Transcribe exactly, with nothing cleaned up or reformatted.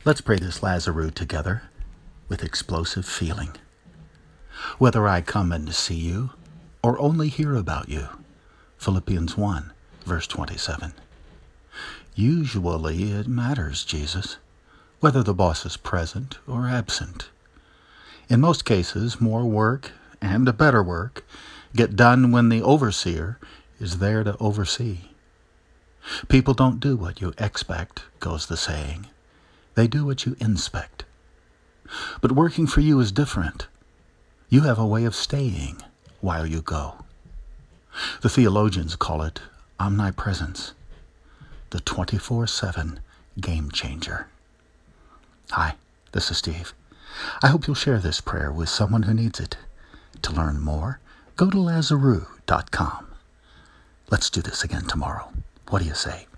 Let's pray this Lazarus together with explosive feeling. Whether I come and see you or only hear about you. Philippians one, verse twenty-seven. Usually it matters, Jesus, whether the boss is present or absent. In most cases, more work and better work get done when the overseer is there to oversee. People don't do what you expect, goes the saying. They do what you inspect. But working for you is different. You have a way of staying while you go. The theologians call it omnipresence, the twenty-four seven game changer. Hi, this is Steve. I hope you'll share this prayer with someone who needs it. To learn more, go to lazarus dot com. Let's do this again tomorrow. What do you say?